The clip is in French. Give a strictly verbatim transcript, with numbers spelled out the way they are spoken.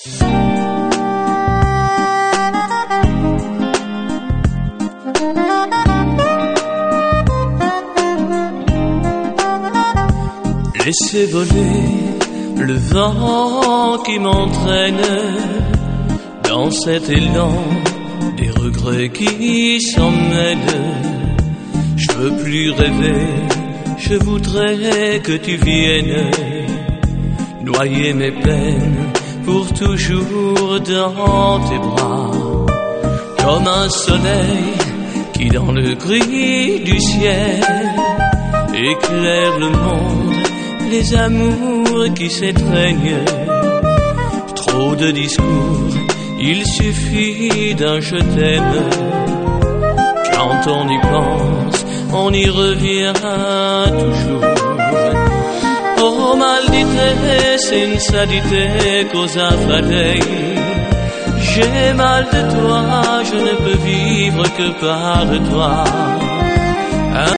Laissez voler le vent qui m'entraîne dans cet élan des regrets qui s'emmènent. Je veux plus rêver, je voudrais que tu viennes noyer mes peines pour toujours dans tes bras. Comme un soleil qui dans le gris du ciel éclaire le monde, les amours qui s'étreignent. Trop de discours, il suffit d'un je t'aime. Quand on y pense, on y revient toujours. Oh maldite senza cosa farei. J'ai mal de toi, je ne peux vivre que par toi.